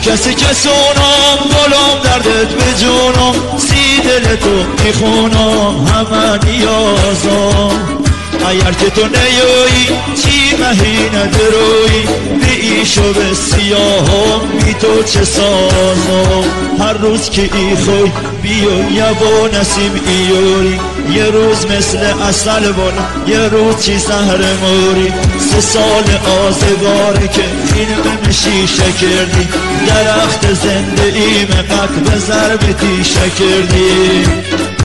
کسی کسونم گلم دردت به جونم سی دل تو میخونم همه نیازم اگر که تو نیایی چی مهی ندروی به ایشو به سیاهم بی تو چه سازم هر روز که ای خوی بیو یا با نسیم ایوری یه روز مثل اصل بون یه روز چی زهر موری 3 سال آزگاره که این بمشی شکردی درخت زنده ایم قد به ضرب تیشه کردی